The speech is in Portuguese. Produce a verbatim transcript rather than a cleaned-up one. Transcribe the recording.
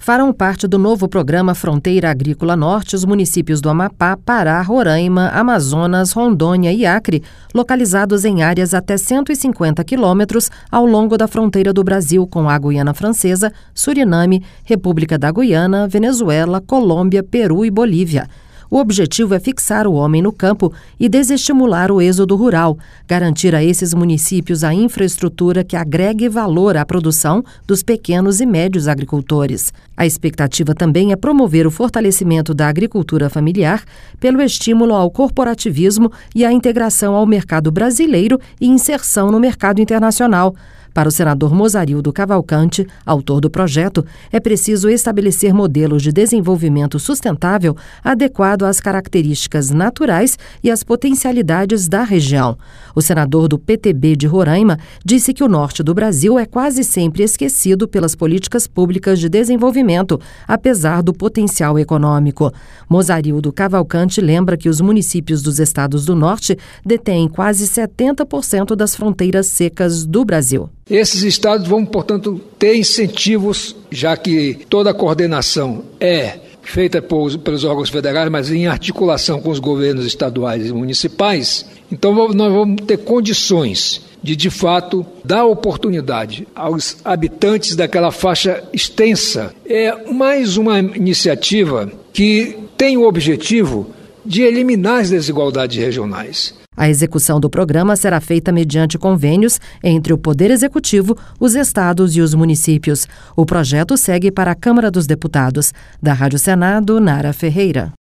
Farão parte do novo programa Fronteira Agrícola Norte os municípios do Amapá, Pará, Roraima, Amazonas, Rondônia e Acre, localizados em áreas até cento e cinquenta quilômetros ao longo da fronteira do Brasil com a Guiana Francesa, Suriname, República da Guiana, Venezuela, Colômbia, Peru e Bolívia. O objetivo é fixar o homem no campo e desestimular o êxodo rural, garantir a esses municípios a infraestrutura que agregue valor à produção dos pequenos e médios agricultores. A expectativa também é promover o fortalecimento da agricultura familiar pelo estímulo ao corporativismo e à integração ao mercado brasileiro e inserção no mercado internacional. Para o senador Mozarildo Cavalcante, autor do projeto, é preciso estabelecer modelos de desenvolvimento sustentável adequado às características naturais e às potencialidades da região. O senador do P T B de Roraima disse que o norte do Brasil é quase sempre esquecido pelas políticas públicas de desenvolvimento, apesar do potencial econômico. Mozarildo Cavalcante lembra que os municípios dos estados do norte detêm quase setenta por cento das fronteiras secas do Brasil. Esses estados vão, portanto, ter incentivos, já que toda a coordenação é feita por, pelos órgãos federais, mas em articulação com os governos estaduais e municipais. Então, nós vamos ter condições de, de fato, dar oportunidade aos habitantes daquela faixa extensa. É mais uma iniciativa que tem o objetivo de eliminar as desigualdades regionais. A execução do programa será feita mediante convênios entre o Poder Executivo, os estados e os municípios. O projeto segue para a Câmara dos Deputados. Da Rádio Senado, Nara Ferreira.